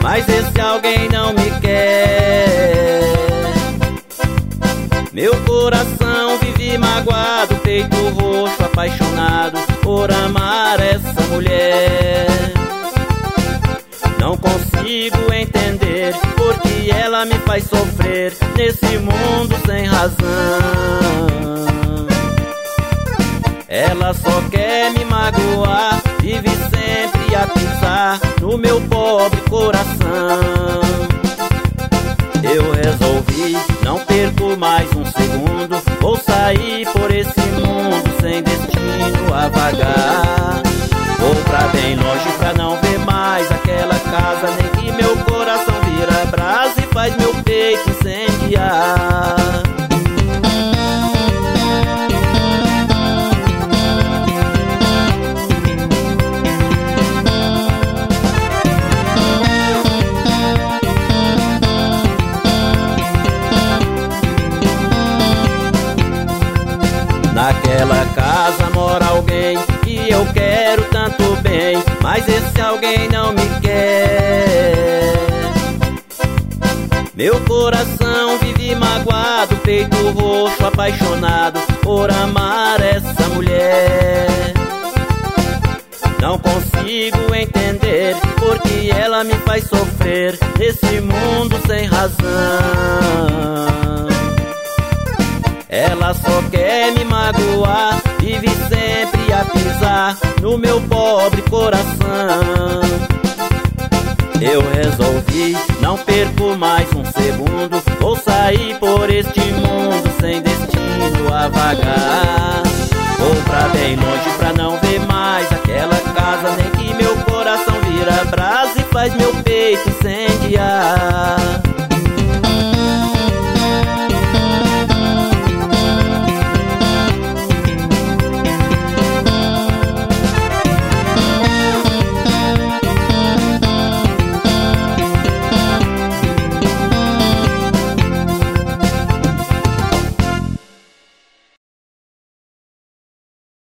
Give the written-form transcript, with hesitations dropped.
mas esse alguém não me quer. Meu coração vive magoado, peito roxo, apaixonado por amar essa mulher. Não consigo entender porque ela me faz sofrer nesse mundo sem razão. Ela só quer me magoar, vive sempre a pisar no meu pobre coração. Eu resolvi, não perco mais um segundo, vou sair por esse mundo sem destino a vagar. Vou pra bem longe pra não ver mais aquela casa, nem que meu coração vira brasa e faz meu peito incendiar. Naquela casa mora alguém que eu quero tanto bem, mas esse alguém não me quer. Meu coração vive magoado, peito roxo, apaixonado por amar essa mulher. Não consigo entender porque ela me faz sofrer nesse mundo sem razão. Ela só quer me magoar, vive sempre a pisar no meu pobre coração. Eu resolvi, não perco mais um segundo, vou sair por este mundo sem destino a vagar. Vou pra bem longe pra não ver mais aquela casa, nem que meu coração vira brasa e faz meu peito incendiar.